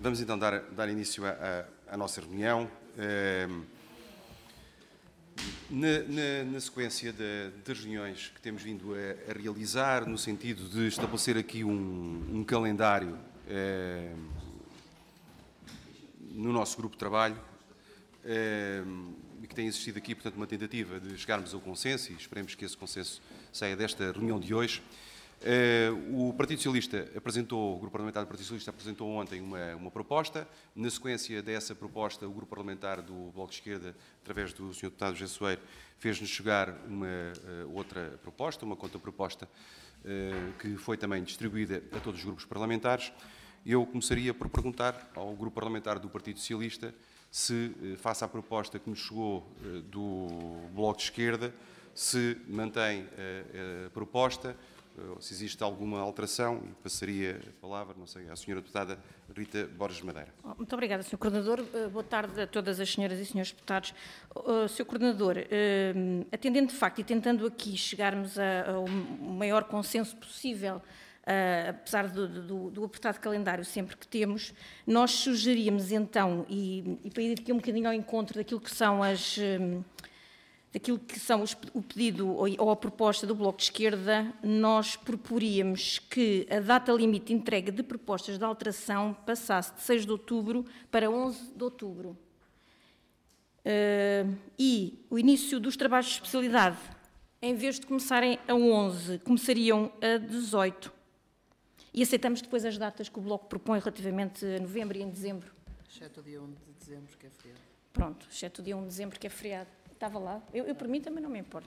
Vamos então dar início à nossa reunião. Na sequência das reuniões que temos vindo a realizar, no sentido de estabelecer aqui um calendário no nosso grupo de trabalho, e que tem existido aqui, portanto, uma tentativa de chegarmos ao consenso, e esperemos que esse consenso saia desta reunião de hoje. O Partido Socialista o Grupo Parlamentar do Partido Socialista apresentou ontem uma proposta. Na sequência dessa proposta, o Grupo Parlamentar do Bloco de Esquerda, através do Sr. Deputado José Soeiro, fez-nos chegar uma outra proposta, uma contraproposta, que foi também distribuída a todos os grupos parlamentares. Eu começaria por perguntar ao Grupo Parlamentar do Partido Socialista se, face à proposta que nos chegou do Bloco de Esquerda, se mantém a proposta, se existe alguma alteração, e passaria a palavra, não sei, à Sra. Deputada Rita Borges Madeira. Muito obrigada, Sr. Coordenador. Boa tarde a todas as senhoras e senhores deputados. Sr. Coordenador, atendendo de facto e tentando aqui chegarmos ao maior consenso possível, apesar do apertado calendário sempre que temos, nós sugeríamos então, e para ir aqui um bocadinho ao encontro daquilo que são o pedido ou a proposta do Bloco de Esquerda, nós proporíamos que a data limite de entrega de propostas de alteração passasse de 6 de outubro para 11 de outubro. E o início dos trabalhos de especialidade, em vez de começarem a 11, começariam a 18. E aceitamos depois as datas que o Bloco propõe relativamente a novembro e em dezembro. Exceto o dia 1 de dezembro, que é feriado. Pronto, exceto o dia 1 de dezembro, que é feriado. Estava lá. Eu por mim também não me importo.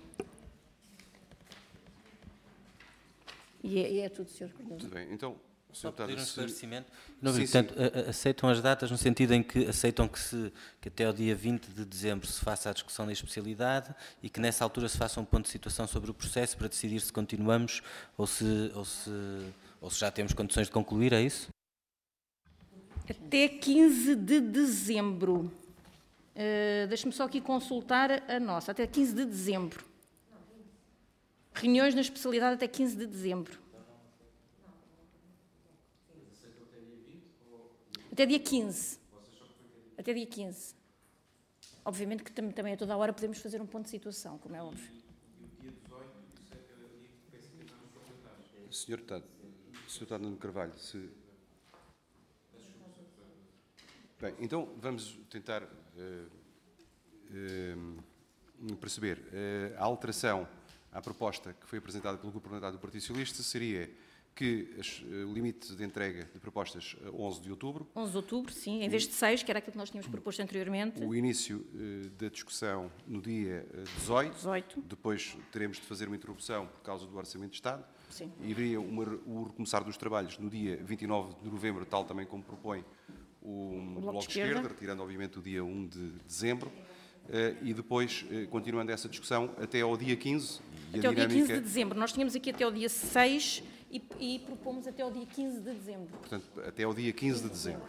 E é tudo, Sr. Coordenador. Muito bem. Então, só pedir um esclarecimento. Sim. Aceitam as datas no sentido em que aceitam que até ao dia 20 de dezembro se faça a discussão da especialidade e que nessa altura se faça um ponto de situação sobre o processo para decidir se continuamos ou se já temos condições de concluir, é isso? Até 15 de dezembro. Deixe-me só aqui consultar a nossa. Até 15 de dezembro. Reuniões na especialidade até 15 de dezembro. Até dia 15. Até dia 15. Obviamente que também a toda a hora podemos fazer um ponto de situação, como é óbvio. E o dia 18, isso é cada dia que pensa que não se Sr. Deputado Nuno Carvalho, se... Bem, então vamos tentar perceber. A alteração à proposta que foi apresentada pelo Grupo Parlamentar do Partido Socialista seria que o limite de entrega de propostas 11 de outubro. 11 de outubro, sim, em vez de 6, que era aquilo que nós tínhamos proposto anteriormente. O início da discussão no dia 18. 18. Depois teremos de fazer uma interrupção por causa do Orçamento de Estado. Sim. E haveria o recomeçar dos trabalhos no dia 29 de novembro, tal também como propõe o Bloco de Esquerda, retirando obviamente o dia 1 de dezembro, e depois continuando essa discussão até ao dia 15. Até ao dia 15 de dezembro. Nós tínhamos aqui até ao dia 6 e propomos até ao dia 15 de dezembro. Portanto, até ao dia 15 de dezembro.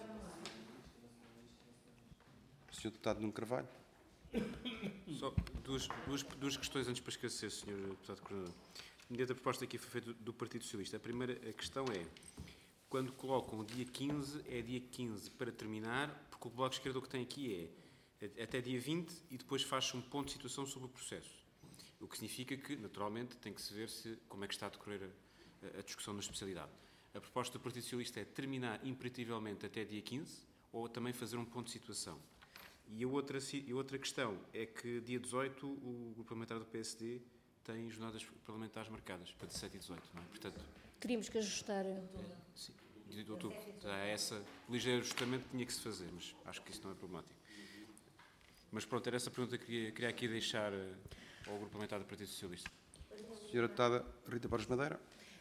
Sr. Deputado Nuno Carvalho. Só duas questões antes para esclarecer, Sr. Deputado Coordenador. Mediante a proposta aqui foi feita do Partido Socialista, a primeira questão é, quando colocam o dia 15, é dia 15 para terminar, porque o Bloco de Esquerda o que tem aqui é até dia 20 e depois faz-se um ponto de situação sobre o processo. O que significa que, naturalmente, tem que se ver como é que está a decorrer a discussão na especialidade. A proposta do Partido Socialista é terminar imperativelmente até dia 15 ou também fazer um ponto de situação. E a outra questão é que dia 18 o Grupo Parlamentar do PSD tem jornadas parlamentares marcadas para 17 e 18, não é? Portanto, teríamos que ajustar. Sim, de outubro. Essa ligeiro ajustamento tinha que se fazer, mas acho que isso não é problemático. Mas pronto, era essa a pergunta que queria aqui deixar ao Grupo Parlamentar do Partido Socialista. Sra. Deputada Rita Borges Madeira.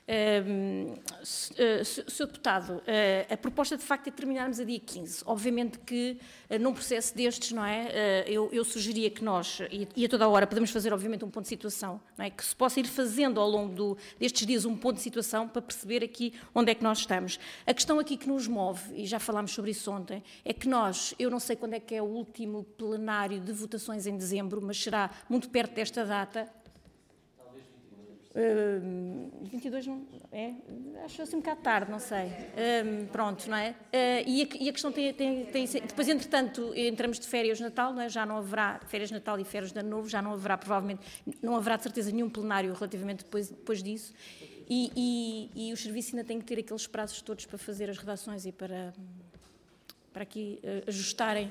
Sr. Deputado, a proposta de facto é terminarmos a dia 15. Obviamente que num processo destes, não é, eu sugeria que nós, e a toda a hora podemos fazer obviamente um ponto de situação, não é, que se possa ir fazendo ao longo destes dias um ponto de situação para perceber aqui onde é que nós estamos. A questão aqui que nos move, e já falámos sobre isso ontem, é que eu não sei quando é que é o último plenário de votações em dezembro, mas será muito perto desta data. 22 não é? Acho assim um bocado tarde, não sei. Pronto, não é? E a questão depois, entretanto, entramos de férias de Natal, não é? Já não haverá férias de Natal e férias de Ano Novo, já não haverá, provavelmente, não haverá de certeza nenhum plenário relativamente depois disso. E os serviços ainda têm que ter aqueles prazos todos para fazer as redações e para aqui ajustarem.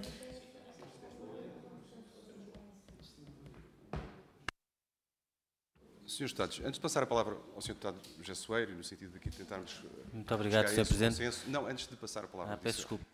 Senhores Deputados, antes de passar a palavra ao Sr. Deputado José Soeiro, no sentido de aqui tentarmos... Muito obrigado, Sr. Presidente. Consenso, não, antes de passar a palavra... Peço desculpa.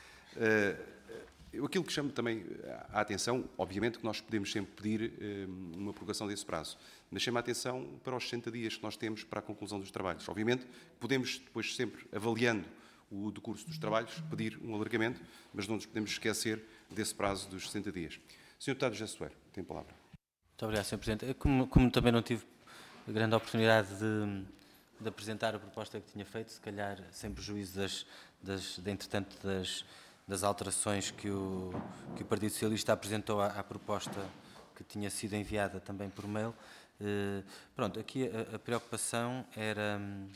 Aquilo que chamo também a atenção, obviamente que nós podemos sempre pedir uma prorrogação desse prazo, mas chama a atenção para os 60 dias que nós temos para a conclusão dos trabalhos. Obviamente podemos depois sempre, avaliando o decurso dos trabalhos, pedir um alargamento, mas não nos podemos esquecer desse prazo dos 60 dias. Sr. Deputado José Soeiro, tem a palavra. Muito obrigado, Sr. Presidente. Como também não tive a grande oportunidade de apresentar a proposta que tinha feito, se calhar sem prejuízo entretanto, das alterações que o Partido Socialista apresentou à proposta que tinha sido enviada também por mail. Pronto, aqui a preocupação era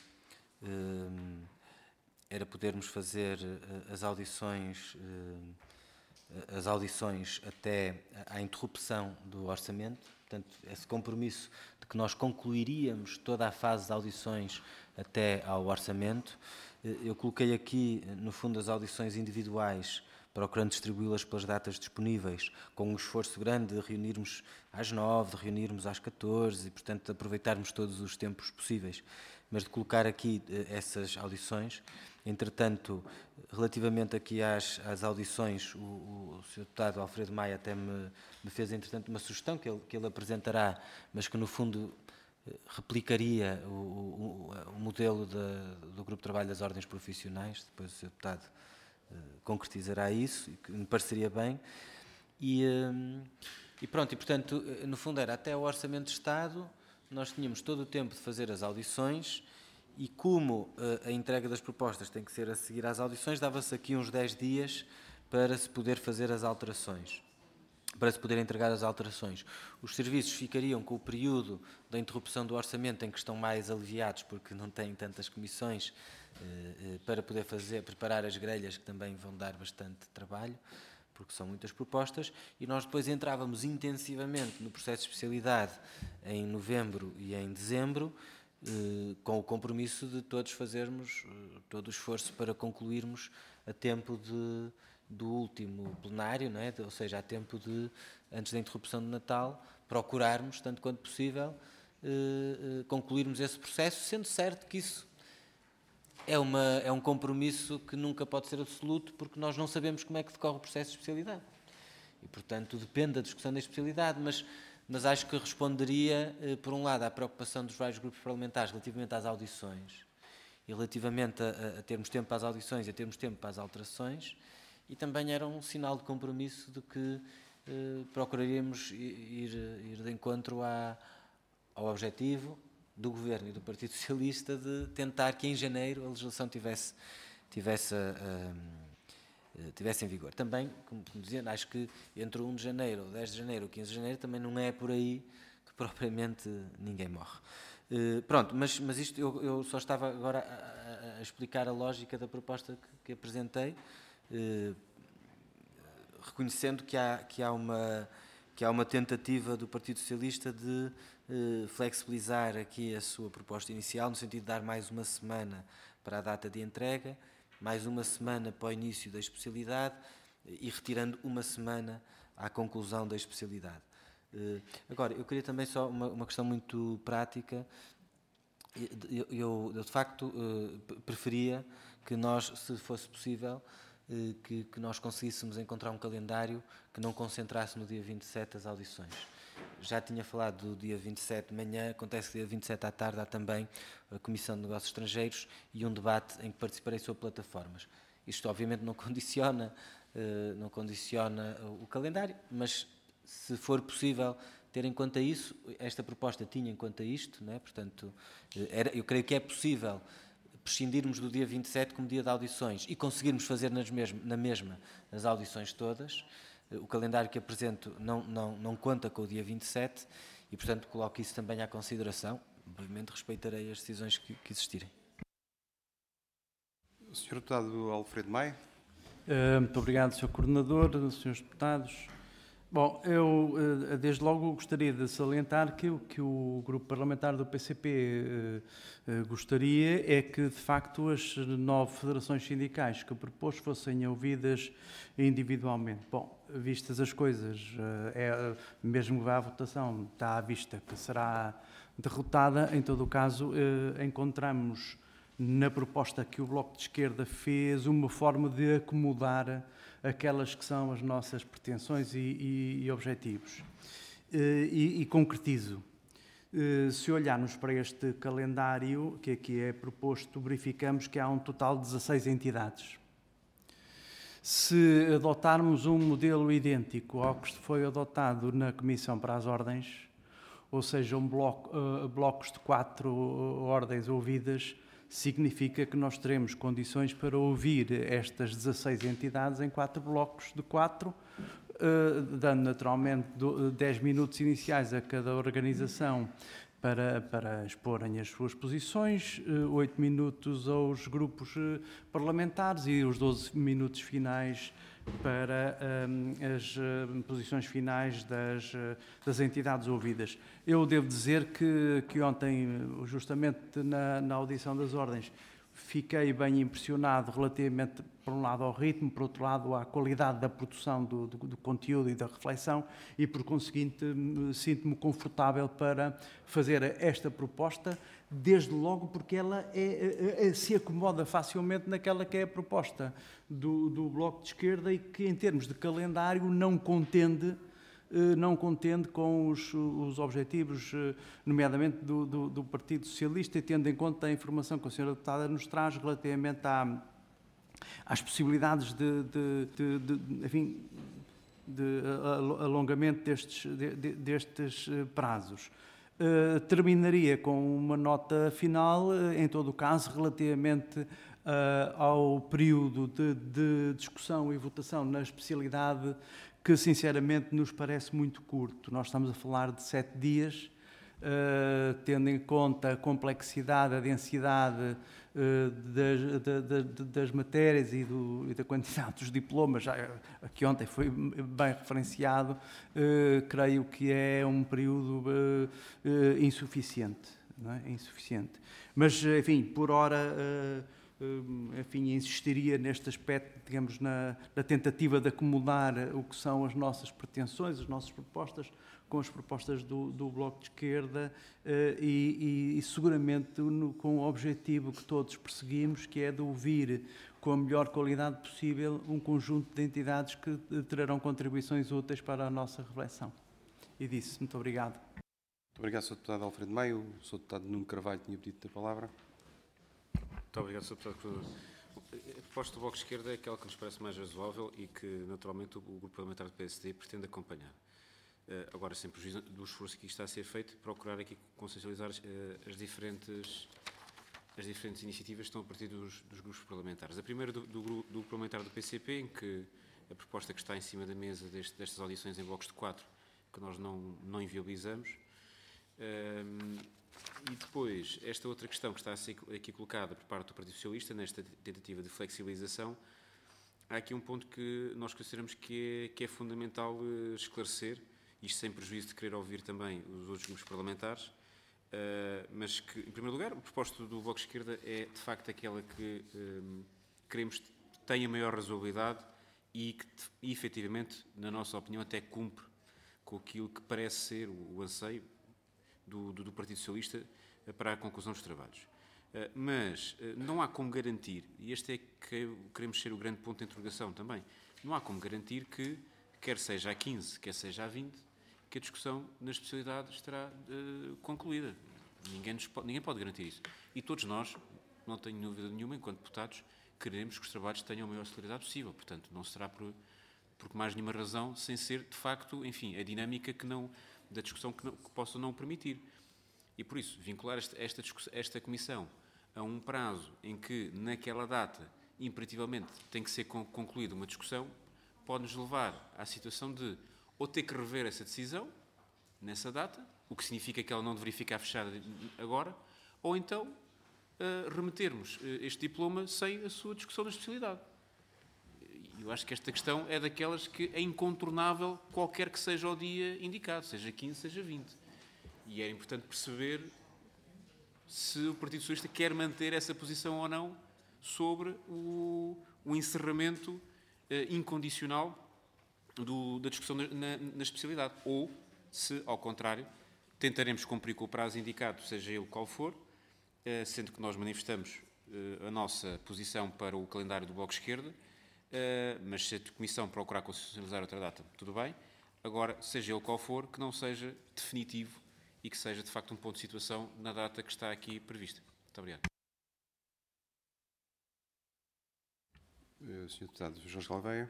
podermos fazer as audições até à interrupção do orçamento. Portanto, esse compromisso de que nós concluiríamos toda a fase de audições até ao orçamento. Eu coloquei aqui, no fundo, as audições individuais, procurando distribuí-las pelas datas disponíveis, com um esforço grande de reunirmos às 9, de reunirmos às 14 e, portanto, de aproveitarmos todos os tempos possíveis. Mas de colocar aqui essas audições. Entretanto, relativamente aqui às audições, o Sr. Deputado Alfredo Maia até me fez, entretanto, uma sugestão que ele apresentará, mas que, no fundo, replicaria o modelo do Grupo de Trabalho das Ordens Profissionais. Depois o Sr. Deputado concretizará isso, que me pareceria bem. E pronto, e portanto, no fundo era até o Orçamento de Estado, nós tínhamos todo o tempo de fazer as audições e como a entrega das propostas tem que ser a seguir às audições, dava-se aqui uns 10 dias para se poder fazer as alterações, para se poder entregar as alterações. Os serviços ficariam com o período da interrupção do orçamento em que estão mais aliviados, porque não têm tantas comissões para poder preparar as grelhas, que também vão dar bastante trabalho, porque são muitas propostas, e nós depois entrávamos intensivamente no processo de especialidade em novembro e em dezembro, com o compromisso de todos fazermos todo o esforço para concluirmos a tempo do último plenário, não é? Ou seja, a tempo antes da interrupção de Natal, procurarmos, tanto quanto possível, concluirmos esse processo, sendo certo que isso é um compromisso que nunca pode ser absoluto, porque nós não sabemos como é que decorre o processo de especialidade. E, portanto, depende da discussão da especialidade, mas acho que responderia, por um lado, à preocupação dos vários grupos parlamentares relativamente às audições e relativamente a termos tempo para as audições e a termos tempo para as alterações, e também era um sinal de compromisso de que procuraríamos ir de encontro ao objetivo do Governo e do Partido Socialista de tentar que em janeiro a legislação tivesse em vigor. Também, como dizia, acho que entre o 1 de janeiro, o 10 de janeiro ou 15 de janeiro também não é por aí que propriamente ninguém morre. Pronto, mas isto eu só estava agora a explicar a lógica da proposta que apresentei, reconhecendo que há uma tentativa do Partido Socialista de flexibilizar aqui a sua proposta inicial, no sentido de dar mais uma semana para a data de entrega, mais uma semana para o início da especialidade e retirando uma semana à conclusão da especialidade. Agora, eu queria também só uma questão muito prática. Eu de facto, preferia que nós, se fosse possível, que nós conseguíssemos encontrar um calendário que não concentrasse no dia 27 as audições. Já tinha falado do dia 27 de manhã, acontece que dia 27 à tarde há também a Comissão de Negócios Estrangeiros e um debate em que participarei sobre plataformas. Isto obviamente não condiciona o calendário, mas se for possível ter em conta isso, esta proposta tinha em conta isto, não é? Portanto, eu creio que é possível prescindirmos do dia 27 como dia de audições e conseguirmos fazer na mesma as audições todas. O calendário que apresento não conta com o dia 27 e, portanto, coloco isso também à consideração. obviamente respeitarei as decisões que existirem. O Sr. Deputado Alfredo Maia. Muito obrigado, Sr. Coordenador, Srs. Deputados. Bom, eu desde logo gostaria de salientar que o que o Grupo Parlamentar do PCP gostaria é que, de facto, as 9 federações sindicais que propôs fossem ouvidas individualmente. Bom, vistas as coisas, mesmo que vá à votação, está à vista que será derrotada. Em todo o caso, encontramos na proposta que o Bloco de Esquerda fez uma forma de acomodar aquelas que são as nossas pretensões e objetivos. E concretizo. Se olharmos para este calendário que aqui é proposto, verificamos que há um total de 16 entidades. Se adotarmos um modelo idêntico ao que foi adotado na Comissão para as Ordens, ou seja, blocos de 4 ordens ouvidas, significa que nós teremos condições para ouvir estas 16 entidades em 4 blocos de 4, dando naturalmente 10 minutos iniciais a cada organização para exporem as suas posições, 8 minutos aos grupos parlamentares e os 12 minutos finais para as posições finais das entidades ouvidas. Eu devo dizer que ontem, justamente na audição das ordens, fiquei bem impressionado relativamente, por um lado, ao ritmo, por outro lado, à qualidade da produção do conteúdo e da reflexão e, por conseguinte, sinto-me confortável para fazer esta proposta, desde logo porque ela se acomoda facilmente naquela que é a proposta do Bloco de Esquerda e que, em termos de calendário, não contende com os objetivos, nomeadamente do Partido Socialista, e tendo em conta a informação que a Sra. Deputada nos traz relativamente às possibilidades de alongamento destes prazos. Terminaria com uma nota final, em todo o caso, relativamente ao período de discussão e votação na especialidade, que sinceramente nos parece muito curto. Nós estamos a falar de 7 dias, tendo em conta a complexidade, a densidade das matérias e da quantidade dos diplomas, que ontem foi bem referenciado, creio que é um período insuficiente, não é? Insuficiente. Mas, enfim, por hora, insistiria neste aspecto, digamos, na tentativa de acomodar o que são as nossas pretensões, as nossas propostas, com as propostas do Bloco de Esquerda e seguramente com o objetivo que todos perseguimos, que é de ouvir com a melhor qualidade possível um conjunto de entidades que trarão contribuições úteis para a nossa reflexão. E disse, muito obrigado. Muito obrigado, Sr. Deputado Alfredo Maia. O Sr. Deputado Nuno Carvalho tinha pedido a palavra. Muito obrigado, Sr. Deputado. A proposta do Bloco de Esquerda é aquela que nos parece mais razoável e que, naturalmente, o Grupo Parlamentar do PSD pretende acompanhar. Agora, sem prejuízo do esforço que está a ser feito, procurar aqui consensualizar as diferentes iniciativas que estão a partir dos grupos parlamentares. A primeira do Grupo Parlamentar do PCP, em que a proposta que está em cima da mesa destas audições em blocos de 4, que nós não inviabilizamos. E depois, esta outra questão que está a ser aqui colocada por parte do Partido Socialista, nesta tentativa de flexibilização, há aqui um ponto que nós consideramos que é fundamental esclarecer, isto sem prejuízo de querer ouvir também os outros grupos parlamentares, mas que, em primeiro lugar, a proposta do Bloco de Esquerda é, de facto, aquela que queremos que tenha maior razoabilidade e que, efetivamente, na nossa opinião, até cumpre com aquilo que parece ser o anseio do Partido Socialista para a conclusão dos trabalhos. Mas não há como garantir, e este é que queremos ser o grande ponto de interrogação também, não há como garantir que, quer seja a 15, quer seja a 20, que a discussão na especialidade estará concluída. Ninguém pode garantir isso. E todos nós, não tenho dúvida nenhuma, enquanto deputados, queremos que os trabalhos tenham a maior celeridade possível. Portanto, não será por mais nenhuma razão, sem ser, de facto, enfim, a dinâmica da discussão que possa não o permitir. E, por isso, vincular esta comissão a um prazo em que, naquela data, imperativamente tem que ser concluída uma discussão, pode-nos levar à situação de ou ter que rever essa decisão, nessa data, o que significa que ela não deveria ficar fechada agora, ou então remetermos este diploma sem a sua discussão da especialidade. Eu acho que esta questão é daquelas que é incontornável qualquer que seja o dia indicado, seja 15, seja 20. E era importante perceber se o Partido Socialista quer manter essa posição ou não sobre o encerramento incondicional da discussão na especialidade. Ou se, ao contrário, tentaremos cumprir com o prazo indicado, seja ele qual for, sendo que nós manifestamos a nossa posição para o calendário do Bloco de Esquerda, mas se a Comissão procurar constitucionalizar outra data, tudo bem. Agora, seja ele qual for, que não seja definitivo e que seja, de facto, um ponto de situação na data que está aqui prevista. Muito obrigado. Sr. Deputado Jorge Gouveia.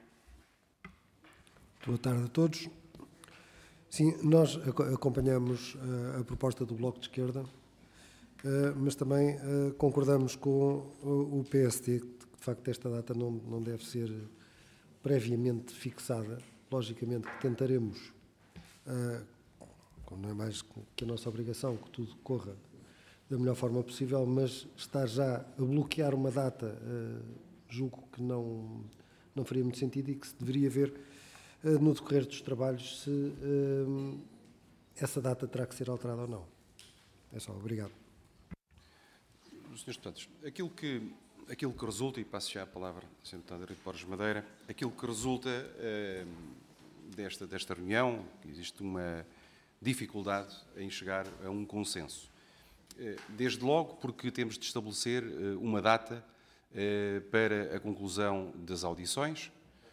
Boa tarde a todos. Sim, nós acompanhamos a proposta do Bloco de Esquerda, mas também concordamos com o PSD, que de facto esta data não deve ser previamente fixada. Logicamente que tentaremos, como não é mais que a nossa obrigação, que tudo corra da melhor forma possível, mas estar já a bloquear uma data, julgo que não faria muito sentido e que se deveria ver no decorrer dos trabalhos se essa data terá que ser alterada ou não. É só, obrigado. Senhores deputados, aquilo que resulta, e passo já a palavra ao Sr. Deputado Rito Borges Madeira, aquilo que resulta desta reunião, que existe uma dificuldade em chegar a um consenso. Desde logo porque temos de estabelecer uma data para a conclusão das audições,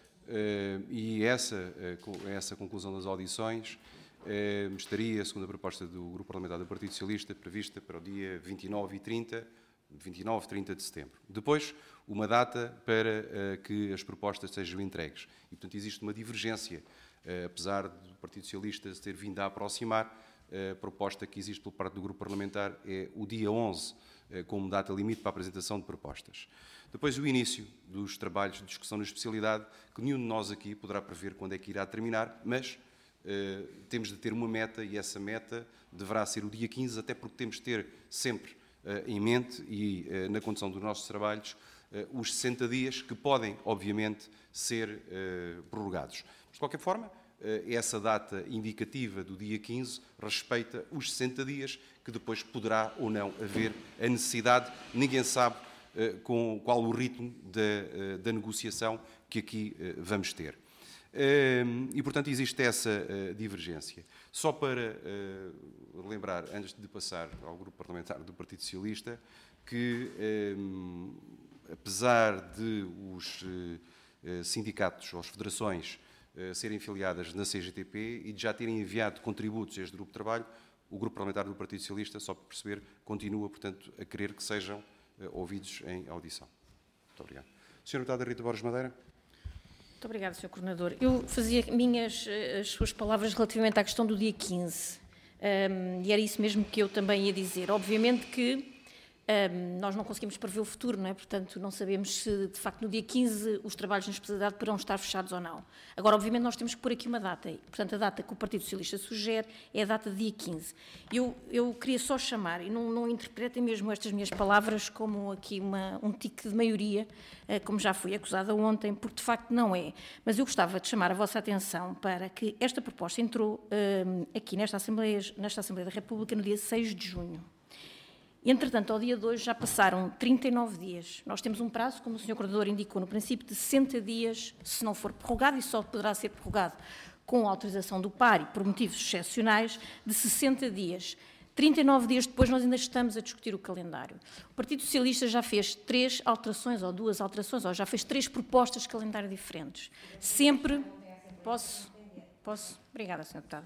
e essa conclusão das audições estaria, segundo a proposta do Grupo Parlamentar do Partido Socialista, prevista para o dia 29 e 30 de setembro. Depois, uma data para que as propostas sejam entregues. E, portanto, existe uma divergência, apesar do Partido Socialista se ter vindo a aproximar, a proposta que existe por parte do Grupo Parlamentar é o dia 11, como data limite para a apresentação de propostas. Depois, o início dos trabalhos de discussão na especialidade, que nenhum de nós aqui poderá prever quando é que irá terminar, mas temos de ter uma meta, e essa meta deverá ser o dia 15, até porque temos de ter sempre em mente e na condução dos nossos trabalhos os 60 dias que podem, obviamente, ser prorrogados. Mas, de qualquer forma, essa data indicativa do dia 15 respeita os 60 dias que depois poderá ou não haver a necessidade. Ninguém sabe qual o ritmo da negociação que aqui vamos ter. E, portanto, existe essa divergência. Só para lembrar, antes de passar ao Grupo Parlamentar do Partido Socialista, que, apesar de os sindicatos ou as federações serem filiadas na CGTP e de já terem enviado contributos a este grupo de trabalho, o Grupo Parlamentar do Partido Socialista, só para perceber, continua, portanto, a querer que sejam ouvidos em audição. Muito obrigado. Sr. Deputada Rita Borges Madeira. Muito obrigada, Sr. Coordenador. Eu fazia minhas as suas palavras relativamente à questão do dia 15. E era isso mesmo que eu também ia dizer. Obviamente que nós não conseguimos prever o futuro, não é? Portanto, não sabemos se, de facto, no dia 15 os trabalhos na especialidade poderão estar fechados ou não. Agora, obviamente, nós temos que pôr aqui uma data. Portanto, a data que o Partido Socialista sugere é a data de dia 15. Eu queria só chamar, e não interpretem mesmo estas minhas palavras como aqui um tique de maioria, como já fui acusada ontem, porque, de facto, não é. Mas eu gostava de chamar a vossa atenção para que esta proposta entrou aqui nesta Assembleia da República no dia 6 de junho. Entretanto, ao dia de hoje já passaram 39 dias. Nós temos um prazo, como o Sr. Coordenador indicou, no princípio de 60 dias, se não for prorrogado, e só poderá ser prorrogado com a autorização do PAR e por motivos excepcionais, de 60 dias. 39 dias depois nós ainda estamos a discutir o calendário. O Partido Socialista já fez 3 alterações, ou 2 alterações, ou já fez 3 propostas de calendário diferentes. Sempre... Posso? Obrigada, Sr. Deputado.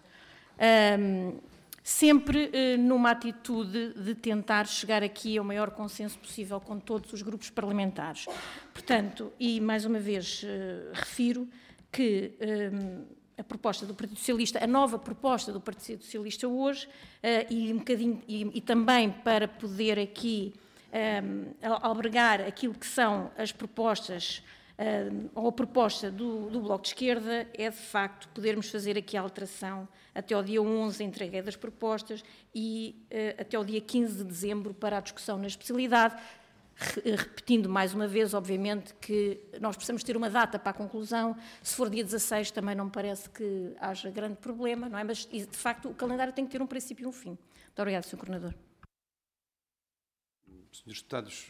Sempre numa atitude de tentar chegar aqui ao maior consenso possível com todos os grupos parlamentares. Portanto, e mais uma vez refiro que a proposta do Partido Socialista, a nova proposta do Partido Socialista hoje, e também para poder aqui albergar aquilo que são as propostas ou a proposta do Bloco de Esquerda é, de facto, podermos fazer aqui a alteração até ao dia 11, a entrega das propostas, e até ao dia 15 de dezembro para a discussão na especialidade, repetindo mais uma vez, obviamente, que nós precisamos ter uma data para a conclusão. Se for dia 16 também não me parece que haja grande problema, não é? Mas, de facto, o calendário tem que ter um princípio e um fim. Muito obrigada, Sr. Coordenador. Senhores deputados,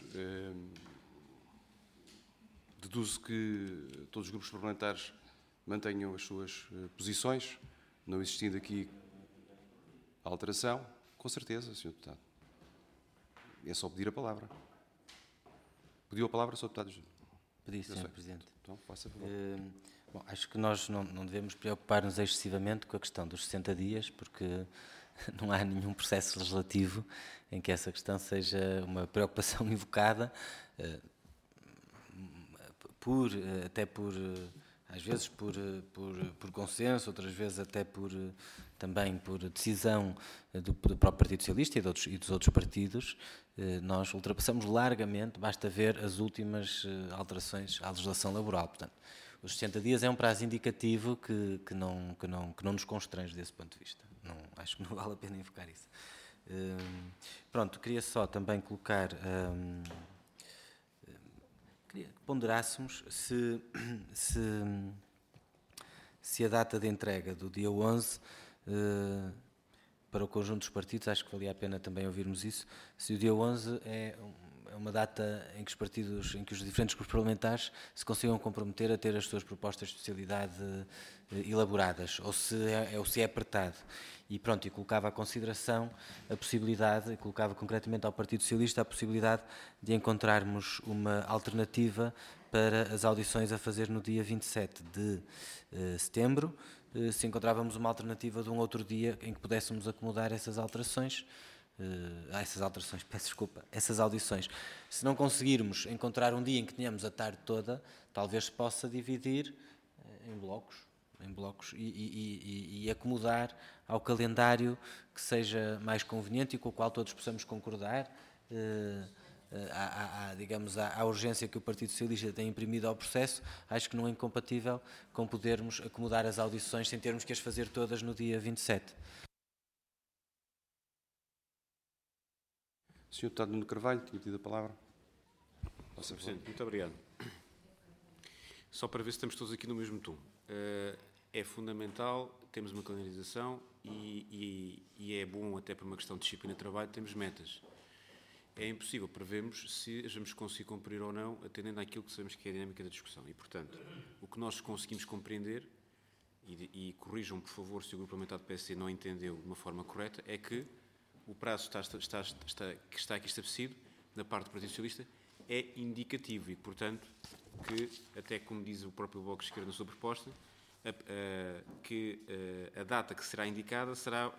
deduzo que todos os grupos parlamentares mantenham as suas posições, não existindo aqui alteração. Com certeza, Sr. Deputado. É só pedir a palavra. Pediu a palavra, Sr. Deputado? Pedi, Sr. Presidente. Então, faça favor. Bom, acho que nós não devemos preocupar-nos excessivamente com a questão dos 60 dias, porque não há nenhum processo legislativo em que essa questão seja uma preocupação invocada, às vezes por consenso, outras vezes até também por decisão do próprio Partido Socialista e dos outros partidos. Nós ultrapassamos largamente, basta ver as últimas alterações à legislação laboral. Portanto, os 60 dias é um prazo indicativo que não nos constrange desse ponto de vista. Acho que não vale a pena invocar isso. Pronto, queria só também colocar... Queria que ponderássemos se a data de entrega do dia 11 para o conjunto dos partidos, acho que valia a pena também ouvirmos isso, se o dia 11 é uma data em que os diferentes grupos parlamentares se consigam comprometer a ter as suas propostas de especialidade elaboradas, ou se é apertado. E pronto, e colocava à consideração a possibilidade, colocava concretamente ao Partido Socialista a possibilidade de encontrarmos uma alternativa para as audições a fazer no dia 27 de setembro, se encontrávamos uma alternativa de um outro dia em que pudéssemos acomodar essas alterações, essas audições. Se não conseguirmos encontrar um dia em que tenhamos a tarde toda, talvez se possa dividir em blocos e acomodar ao calendário que seja mais conveniente e com o qual todos possamos concordar, à urgência que o Partido Socialista tem imprimido ao processo. Acho que não é incompatível com podermos acomodar as audições sem termos que as fazer todas no dia 27. Sr. Deputado Nuno Carvalho, tinha pedido a palavra. Sr. Presidente, muito obrigado. Só para ver se estamos todos aqui no mesmo tom. É fundamental, temos uma calendarização e é bom, até por uma questão de disciplina de trabalho, temos metas. É impossível prevermos se as vamos conseguir cumprir ou não, atendendo àquilo que sabemos que é a dinâmica da discussão. E, portanto, o que nós conseguimos compreender, e corrijam, por favor, se o Grupo Parlamentar do PSD não entendeu de uma forma correta, é que o prazo que está aqui estabelecido, na parte do Partido Socialista, é indicativo e, portanto, que, até como diz o próprio Bloco de Esquerda na sua proposta, que a data que será indicada será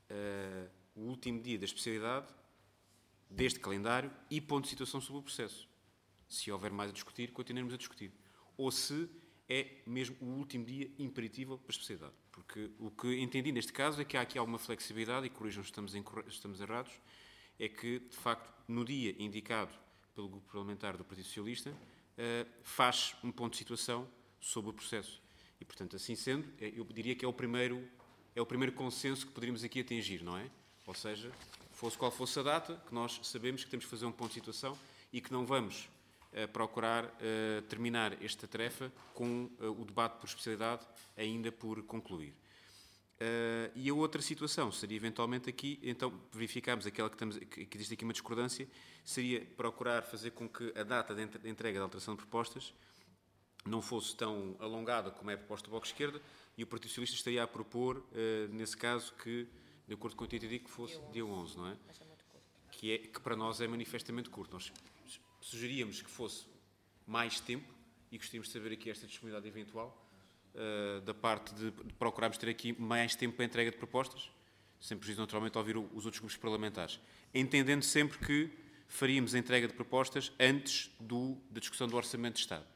o último dia da especialidade deste calendário e ponto de situação sobre o processo. Se houver mais a discutir, continuaremos a discutir. Ou se é mesmo o último dia imperativo para a especialidade. Porque o que entendi neste caso é que há aqui alguma flexibilidade, e corrijam se estamos errados, é que, de facto, no dia indicado pelo Grupo Parlamentar do Partido Socialista, faz um ponto de situação sobre o processo. E, portanto, assim sendo, eu diria que é o primeiro consenso que poderíamos aqui atingir, não é? Ou seja, fosse qual fosse a data, que nós sabemos que temos que fazer um ponto de situação e que não vamos procurar terminar esta tarefa com o debate por especialidade ainda por concluir. E a outra situação seria eventualmente aqui, então verificarmos aquela que existe aqui uma discordância, seria procurar fazer com que a data de entrega da alteração de propostas não fosse tão alongada como é a proposta do Bloco de Esquerda, e o Partido Socialista estaria a propor, nesse caso, que, de acordo com o que eu entendi, que fosse dia 11, não é? Que para nós é manifestamente curto. Nós sugeríamos que fosse mais tempo, e gostaríamos de saber aqui esta disponibilidade eventual, da parte de procurarmos ter aqui mais tempo para a entrega de propostas, sem prejuízo naturalmente de ouvir os outros grupos parlamentares, entendendo sempre que faríamos a entrega de propostas antes da discussão do Orçamento de Estado.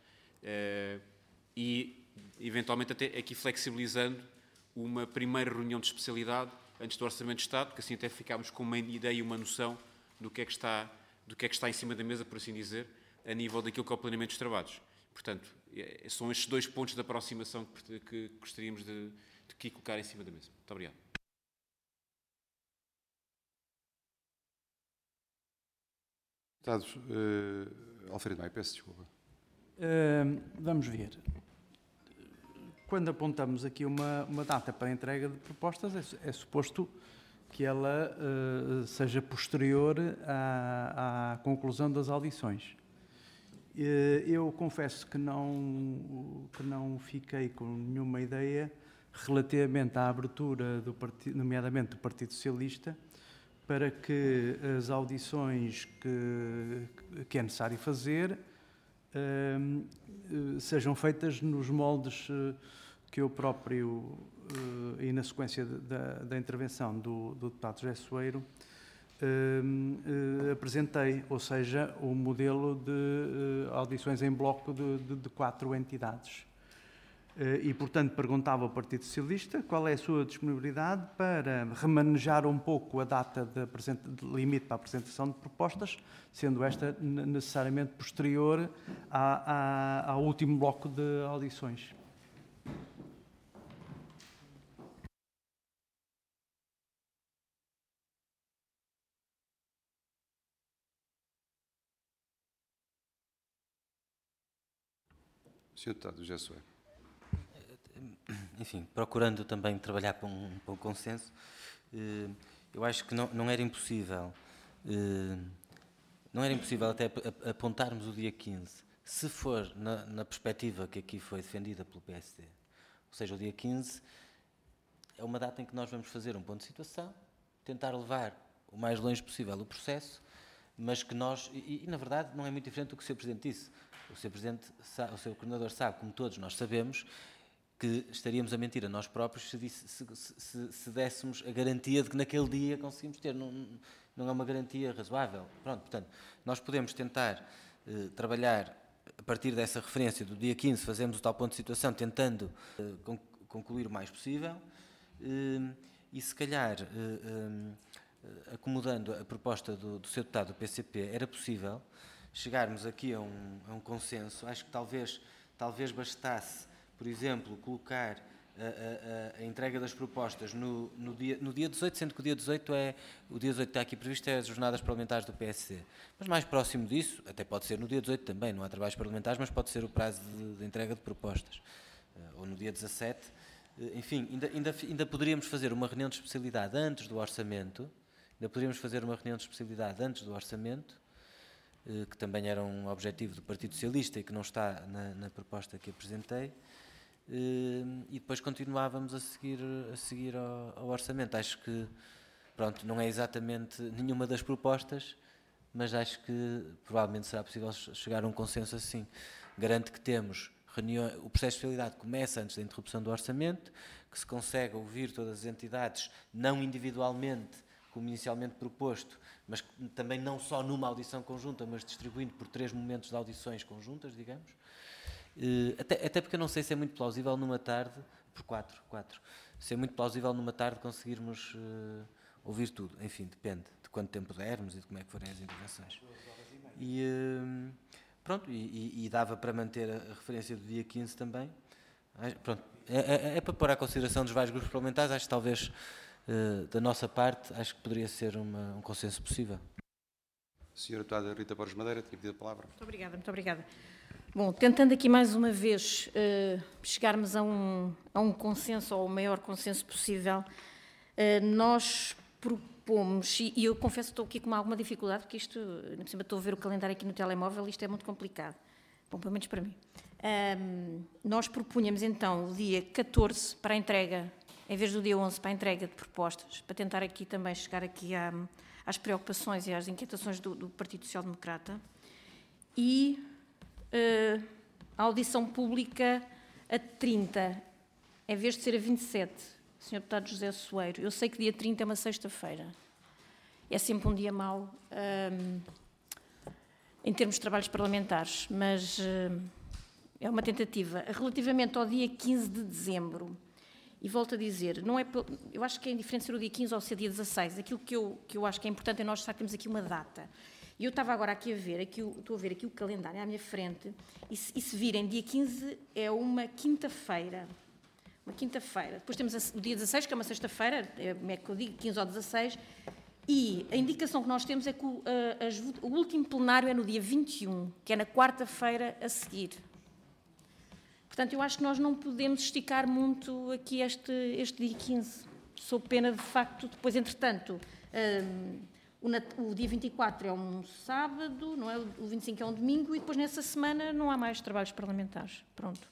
E, eventualmente, até aqui flexibilizando uma primeira reunião de especialidade antes do Orçamento de Estado, porque assim até ficámos com uma ideia e uma noção do que é que está em cima da mesa, por assim dizer, a nível daquilo que é o planeamento dos trabalhos. Portanto, são estes 2 pontos de aproximação que gostaríamos de aqui colocar em cima da mesa. Muito obrigado. Deputado Alfredo Maia, peço desculpa. Vamos ver. Quando apontamos aqui uma data para a entrega de propostas, é suposto que ela seja posterior à conclusão das audições. Eu confesso que não fiquei com nenhuma ideia relativamente à abertura, nomeadamente do Partido Socialista, para que as audições que é necessário fazer sejam feitas nos moldes que eu próprio, e na sequência da intervenção do deputado José Soeiro, apresentei, ou seja, o modelo de audições em bloco de 4 entidades. E, portanto, perguntava ao Partido Socialista qual é a sua disponibilidade para remanejar um pouco a data de limite para a apresentação de propostas, sendo esta necessariamente posterior ao último bloco de audições. Sr. Deputado José Soeiro. Enfim, procurando também trabalhar para um consenso, eu acho que não era impossível, até apontarmos o dia 15, se for na perspectiva que aqui foi defendida pelo PSD. Ou seja, o dia 15 é uma data em que nós vamos fazer um ponto de situação, tentar levar o mais longe possível o processo, mas que nós, e na verdade não é muito diferente do que o Sr. Presidente disse. O Sr. Presidente, o Sr. Coordenador sabe, como todos nós sabemos, que estaríamos a mentir a nós próprios se dessemos a garantia de que naquele dia conseguimos ter. Não é uma garantia razoável. Pronto, portanto, nós podemos tentar trabalhar a partir dessa referência do dia 15, fazemos o tal ponto de situação, tentando concluir o mais possível e se calhar, acomodando a proposta do Sr. Deputado do PCP, era possível chegarmos aqui a um consenso. Acho que talvez bastasse, por exemplo, colocar a entrega das propostas no dia 18, sendo que o dia 18 está aqui previsto, é as jornadas parlamentares do PSD. Mas mais próximo disso, até pode ser no dia 18 também, não há trabalhos parlamentares, mas pode ser o prazo de entrega de propostas. Ou no dia 17. Enfim, ainda poderíamos fazer uma reunião de especialidade antes do orçamento, que também era um objetivo do Partido Socialista e que não está na proposta que apresentei. E depois continuávamos a seguir ao orçamento. Acho que, pronto, não é exatamente nenhuma das propostas, mas acho que provavelmente será possível chegar a um consenso assim. Garanto que temos reuniões, o processo de especialidade começa antes da interrupção do orçamento, que se consegue ouvir todas as entidades, não individualmente, como inicialmente proposto, mas também não só numa audição conjunta, mas distribuindo por 3 momentos de audições conjuntas, digamos. Até porque eu não sei se é muito plausível numa tarde, por 4, se é muito plausível numa tarde conseguirmos ouvir tudo. Enfim, depende de quanto tempo dermos e de como é que forem as intervenções. Pronto, e dava para manter a referência do dia 15 também. Pronto, é para pôr à consideração dos vários grupos parlamentares, acho que talvez, da nossa parte, acho que poderia ser um consenso possível. Senhora Deputada Rita Borges Madeira, tinha pedido a palavra. Muito obrigada. Bom, tentando aqui mais uma vez chegarmos a um consenso, ou o maior consenso possível, nós propomos, e eu confesso que estou aqui com alguma dificuldade, porque isto, por cima estou a ver o calendário aqui no telemóvel, isto é muito complicado. Bom, pelo menos para mim. Nós propunhamos então o dia 14 para a entrega, em vez do dia 11 para a entrega de propostas, para tentar aqui também chegar aqui às preocupações e às inquietações do Partido Social Democrata, e a audição pública a 30, em vez de ser a 27, Sr. Deputado José Soeiro. Eu sei que dia 30 é uma sexta-feira. É sempre um dia mau em termos de trabalhos parlamentares, mas é uma tentativa. Relativamente ao dia 15 de dezembro, e volto a dizer, eu acho que é indiferente ser o dia 15 ou ser dia 16. Aquilo que eu acho que é importante é nós sabermos aqui uma data. E eu estava agora aqui a ver, estou a ver aqui o calendário à minha frente, e se virem, dia 15 é uma quinta-feira. Uma quinta-feira. Depois temos o dia 16, que é uma sexta-feira, é que eu digo, 15 ou 16, e a indicação que nós temos é que o último plenário é no dia 21, que é na quarta-feira a seguir. Portanto, eu acho que nós não podemos esticar muito aqui este dia 15, sob pena de facto, depois, entretanto, o dia 24 é um sábado, não é? O 25 é um domingo, e depois nessa semana não há mais trabalhos parlamentares. Pronto.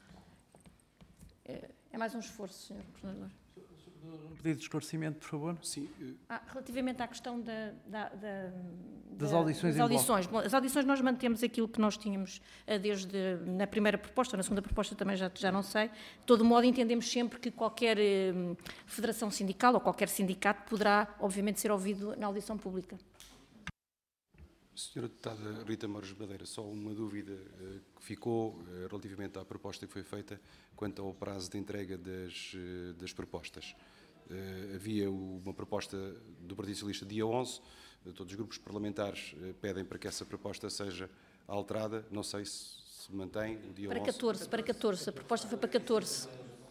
É mais um esforço, Sr. Coordenador. Um pedido de esclarecimento, por favor. Sim. Relativamente à questão Das audições. Bom, as audições nós mantemos aquilo que nós tínhamos desde na primeira proposta, na segunda proposta também já não sei. De todo modo, entendemos sempre que qualquer federação sindical ou qualquer sindicato poderá, obviamente, ser ouvido na audição pública. Senhora Deputada Rita Mouros Madeira, só uma dúvida que ficou relativamente à proposta que foi feita quanto ao prazo de entrega das propostas. Havia uma proposta do Partido Socialista dia 11, todos os grupos parlamentares pedem para que essa proposta seja alterada, não sei se mantém o dia 11. Para 14, a proposta foi para 14.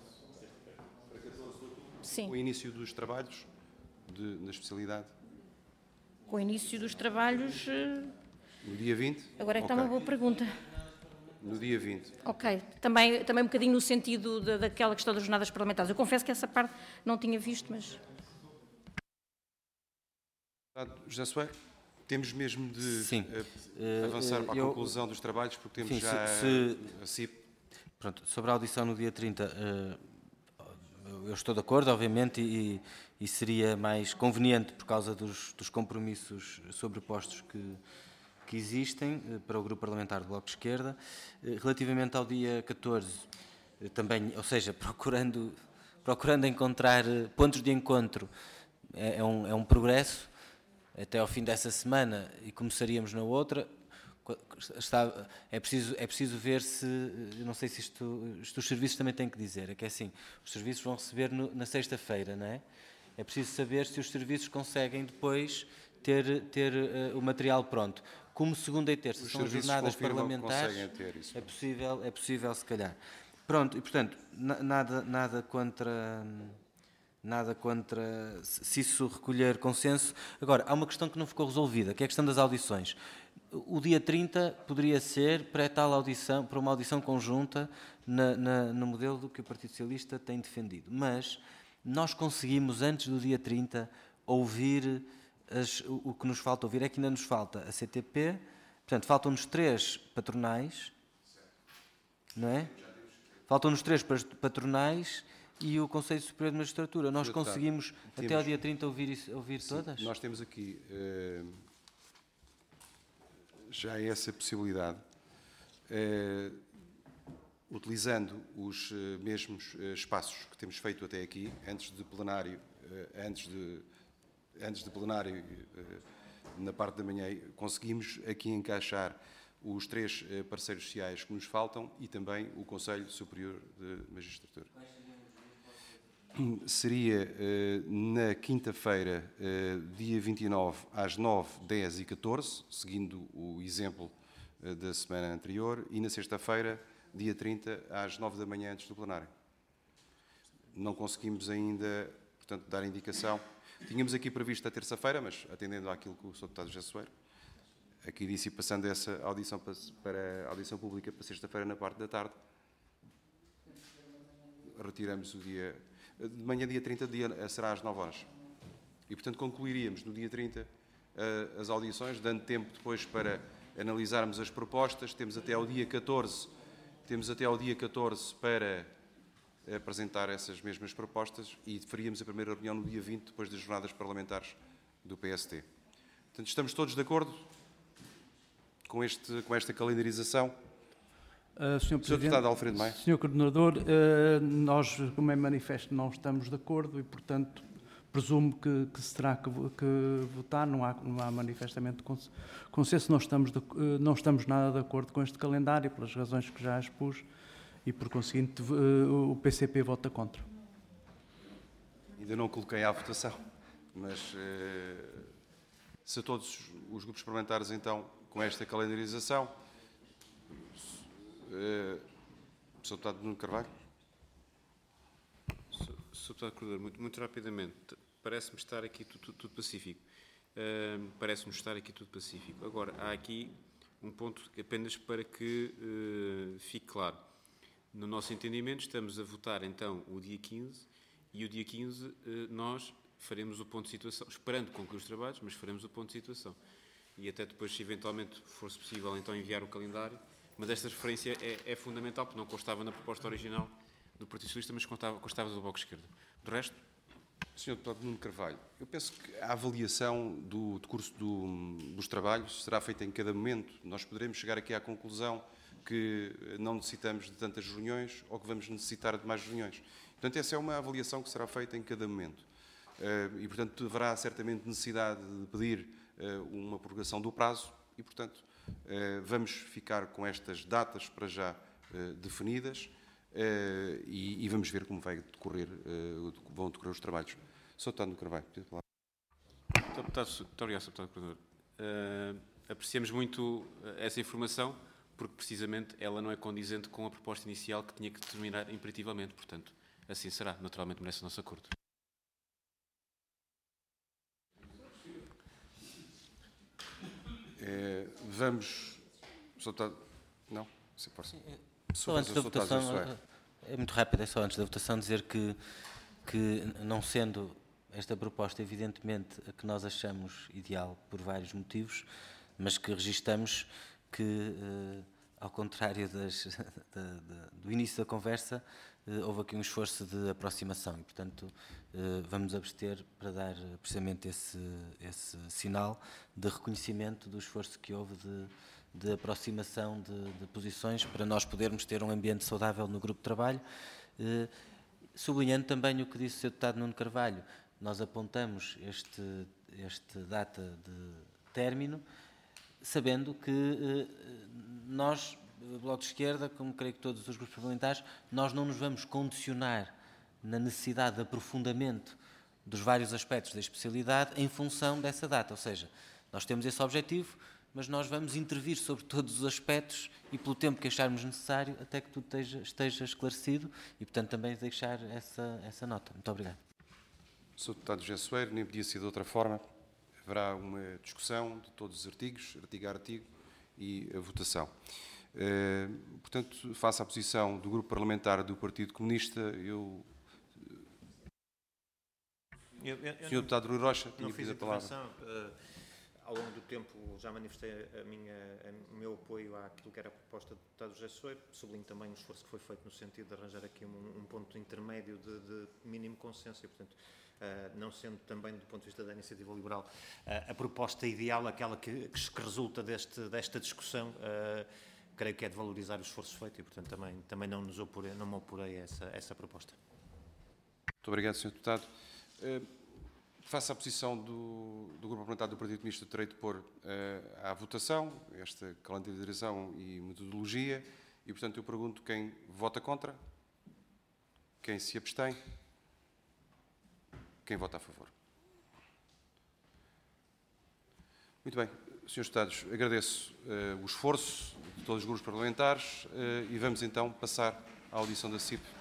Sim. O início dos trabalhos na especialidade? Com o início dos trabalhos... No dia 20? Agora é que está uma boa pergunta. No dia 20. Ok. Também um bocadinho no sentido daquela questão das jornadas parlamentares. Eu confesso que essa parte não tinha visto, mas... José Soeiro, temos mesmo de Sim. Avançar para a conclusão dos trabalhos, porque temos a CIP. Pronto, sobre a audição no dia 30, eu estou de acordo, obviamente, e seria mais conveniente por causa dos compromissos sobrepostos que existem para o Grupo Parlamentar do Bloco de Esquerda. Relativamente ao dia 14, também, ou seja, procurando encontrar pontos de encontro, é um progresso até ao fim dessa semana e começaríamos na outra. É preciso ver se, eu não sei se isto os serviços também têm que dizer, é que é assim, os serviços vão receber na sexta-feira, não é? É preciso saber se os serviços conseguem depois ter o material pronto. Como segunda e terça são as jornadas parlamentares, é possível se calhar. Pronto, e portanto, nada contra se isso recolher consenso. Agora, há uma questão que não ficou resolvida, que é a questão das audições. O dia 30 poderia ser para uma audição conjunta no modelo do que o Partido Socialista tem defendido. Mas nós conseguimos, antes do dia 30, ouvir o que nos falta ouvir. É que ainda nos falta a CTP, portanto, faltam-nos 3 patronais, não é? Faltam-nos 3 patronais e o Conselho Superior de Magistratura. Nós conseguimos, até ao dia 30, ouvir todas? Nós temos aqui já essa possibilidade, utilizando os mesmos espaços que temos feito até aqui, antes de plenário, na parte da manhã, conseguimos aqui encaixar os 3 parceiros sociais que nos faltam e também o Conselho Superior de Magistratura. Seria na quinta-feira, dia 29, às 9, 10 e 14, seguindo o exemplo da semana anterior, e na sexta-feira, dia 30, às 9 da manhã, antes do plenário. Não conseguimos ainda, portanto, dar indicação. Tínhamos aqui previsto a terça-feira, mas atendendo àquilo que o Sr. Deputado José Soeiro aqui disse e passando essa audição para a audição pública para sexta-feira na parte da tarde, retiramos o dia... De manhã, dia 30, será às 9 horas. E, portanto, concluiríamos no dia 30 as audições, dando tempo depois para analisarmos as propostas. Temos até ao dia 14 para apresentar essas mesmas propostas e faríamos a primeira reunião no dia 20, depois das jornadas parlamentares do PST. Portanto, estamos todos de acordo com esta calendarização? Sr. Deputado Alfredo Maia. Sr. Coordenador, nós, como é manifesto, não estamos de acordo e, portanto, presumo que se terá que votar, não há manifestamente consenso, não estamos nada de acordo com este calendário, pelas razões que já expus, e, por conseguinte, o PCP vota contra. Ainda não coloquei à votação, mas Se todos os grupos parlamentares, então, com esta calendarização, Sr. Deputado Nuno Carvalho. Sr. Deputado Corredor, muito rapidamente, parece-me estar aqui tudo pacífico. Parece-me estar aqui tudo pacífico. Agora, há aqui um ponto apenas para que fique claro. No nosso entendimento, estamos a votar, então, o dia 15, e o dia 15 nós faremos o ponto de situação, esperando concluir os trabalhos, mas faremos o ponto de situação. E até depois, se eventualmente fosse possível, então, enviar o calendário. Mas esta referência é fundamental, porque não constava na proposta original do Partido Socialista, mas constava do Bloco de Esquerda. Do resto... Sr. Deputado Nuno Carvalho, eu penso que a avaliação do decurso dos trabalhos será feita em cada momento. Nós poderemos chegar aqui à conclusão que não necessitamos de tantas reuniões ou que vamos necessitar de mais reuniões. Portanto, essa é uma avaliação que será feita em cada momento. E, portanto, haverá certamente necessidade de pedir uma prorrogação do prazo e, portanto, vamos ficar com estas datas para já definidas e vamos ver como vão decorrer os trabalhos. Sr. Deputado Carvalho, pedido a palavra. Muito obrigado, Sr. Deputado Coordenador. Apreciamos muito essa informação, porque precisamente ela não é condizente com a proposta inicial que tinha que determinar imperativamente. Portanto, assim será. Naturalmente merece o nosso acordo. Vamos... Sr. Deputado... Não? Se pode. Só antes da votação, é muito rápido, é só antes da votação dizer que não sendo esta proposta, evidentemente, a que nós achamos ideal por vários motivos, mas que registamos que, ao contrário do início da conversa, houve aqui um esforço de aproximação e, portanto, vamos abster para dar precisamente esse sinal de reconhecimento do esforço que houve de aproximação de posições para nós podermos ter um ambiente saudável no grupo de trabalho. Sublinhando também o que disse o Sr. Deputado Nuno Carvalho, nós apontamos esta data de término, sabendo que nós, o Bloco de Esquerda, como creio que todos os grupos parlamentares, nós não nos vamos condicionar na necessidade de aprofundamento dos vários aspectos da especialidade em função dessa data. Ou seja, nós temos esse objetivo, mas nós vamos intervir sobre todos os aspectos e pelo tempo que acharmos necessário até que tudo esteja esclarecido e, portanto, também deixar essa nota. Muito obrigado. Sr. Deputado José Soeiro, nem podia ser de outra forma. Haverá uma discussão de todos os artigos, artigo a artigo, e a votação. Portanto, face à posição do Grupo Parlamentar do Partido Comunista, Sr. Deputado Rui Rocha, tinha pedido a palavra. Ao longo do tempo já manifestei o meu apoio àquilo que era a proposta do deputado José Soeiro. Sublinho também o esforço que foi feito no sentido de arranjar aqui um ponto intermédio de mínimo consenso e, portanto, não sendo também do ponto de vista da iniciativa liberal a proposta ideal, aquela que resulta desta discussão, creio que é de valorizar o esforço feito e, portanto, também não me oporei a essa proposta. Muito obrigado, Sr. Deputado. Face à posição do Grupo Parlamentar do Partido Comunista, terei de pôr à votação esta calendarização e metodologia e, portanto, eu pergunto quem vota contra, quem se abstém, quem vota a favor. Muito bem, Srs. Deputados, agradeço o esforço de todos os grupos parlamentares e vamos então passar à audição da CIP.